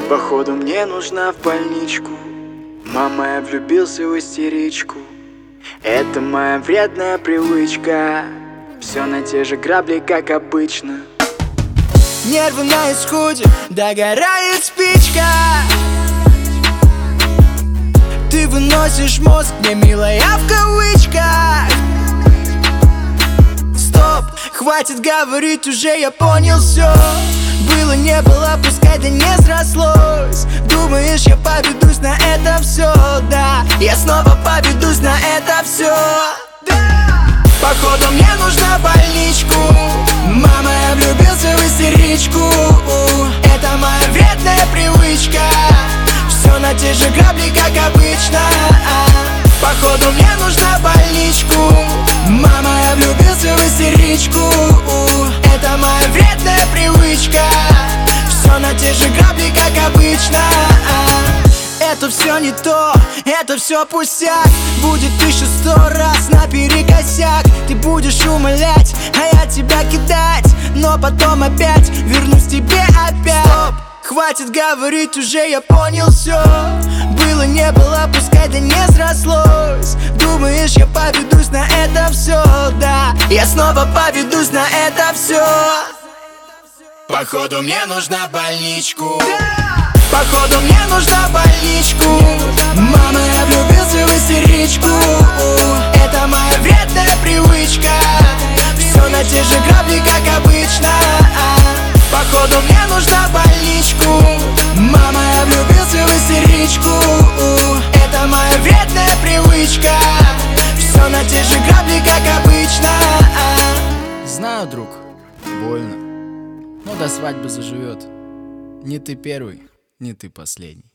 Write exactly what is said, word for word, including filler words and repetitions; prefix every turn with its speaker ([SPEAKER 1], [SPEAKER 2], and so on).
[SPEAKER 1] Походу мне нужна в больничку. Мама, я влюбился в истеричку. Это моя вредная привычка. Все на те же грабли, как обычно.
[SPEAKER 2] Нервы на исходе, догорает спичка. Ты выносишь мозг, мне милая в кавычках. Стоп, хватит говорить, уже я понял все. Было не было, пускай да не срослось. Думаешь, я поведусь на это все, да. Я снова поведусь на это все, да. Походу мне нужна больничку. Мама, я влюбился в истеричку. Это моя вредная привычка. Все на те же грабли, как обычно. Походу мне нужна больничку. Мама, я влюбился в истеричку. Это моя вредная привычка. Все на те же грабли, как обычно. Это все не то, это все пустяк. Будет еще сто раз наперекосяк. Ты будешь умолять, а я тебя кидать. Но потом опять вернусь тебе опять. Стоп, хватит говорить, уже я понял все. Было не было, пускай да не срослось. Думаешь, я поведусь на это все, да. Я снова поведусь на это все. Походу мне нужна больничку. Походу мне нужна больничку. Мама, я влюбился в истеричку. Это моя вредная привычка. Все на те же грабли, как обычно. Походу мне нужна больничку. Мама, я влюбился в истеричку. Это моя вредная привычка. Все на те же грабли, как обычно.
[SPEAKER 3] Знаю, друг, больно, но до свадьбы заживет. Не ты первый, не ты последний.